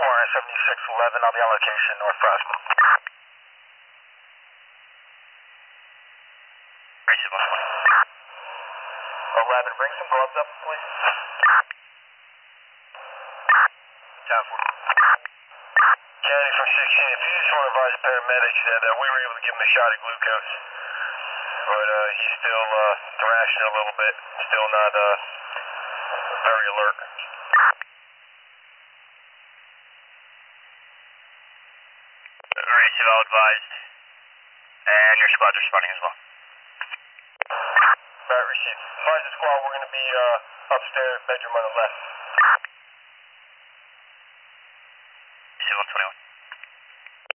Warren 7611, I'll be on location, North Frosman. Reasonable. 11, bring some gloves up, please. 10-4. Kennedy from 16, if you just want to advise paramedics that we were able to give him a shot of glucose, but he's still thrashing a little bit, still not very alert. Receive all advised. And your squad's responding as well. Alright, receive. Advise the squad, we're going to be upstairs, bedroom on the left.